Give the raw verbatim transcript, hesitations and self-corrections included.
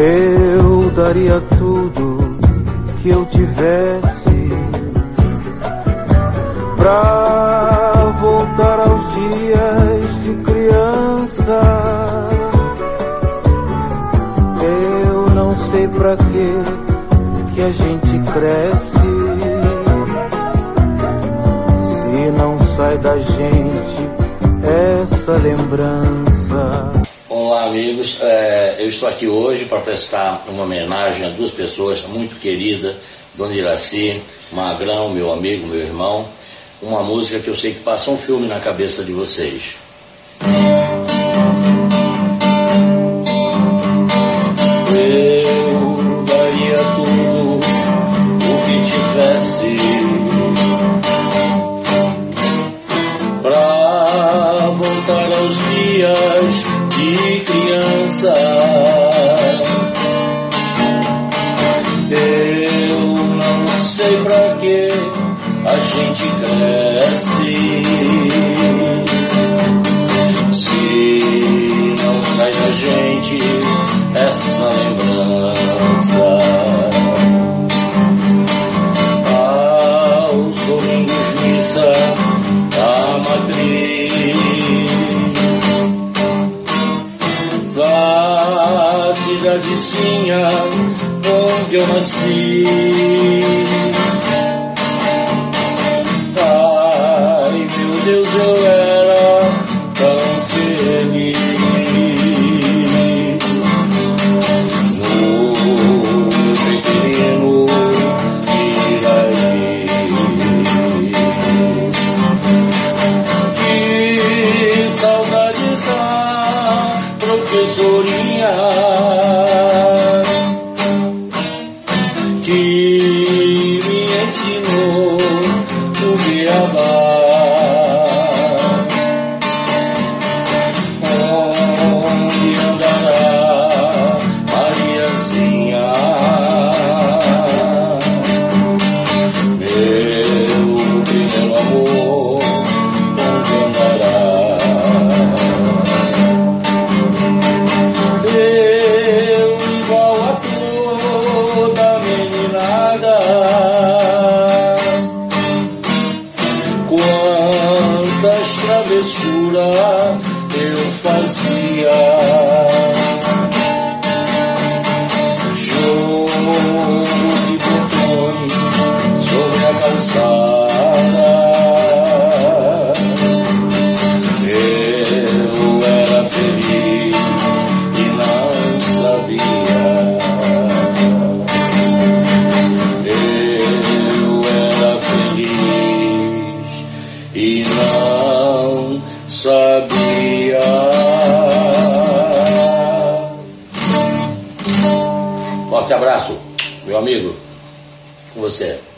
Eu daria tudo que eu tivesse pra voltar aos dias de criança. Eu não sei pra que que a gente cresce se não sai da gente essa lembrança. Olá, amigos, é, eu estou aqui hoje para prestar uma homenagem a duas pessoas muito queridas, Dona Iraci, Magrão, meu amigo, meu irmão, uma música que eu sei que passa um filme na cabeça de vocês. Eu daria tudo o que tivesse pra voltar aos dias de criança. Eu não sei pra que a gente cresce se não sai da gente essa lembrança. Aos domingos missa da matriz, da cidadezinha onde eu nasci. Ai, meu Deus, eu era tão feliz no meu pequenino Iraí. Que saudades da professorinha que me ensinou o beabá. Onde andará Mariazinha, meu primeiro amor, onde andará? Eu igual a toda meninada, quantas travessuras eu fazia. Jogo de botões sobre a calçada. Eu era feliz e não sabia. Eu era feliz e não sabia. Forte abraço, meu amigo, com você.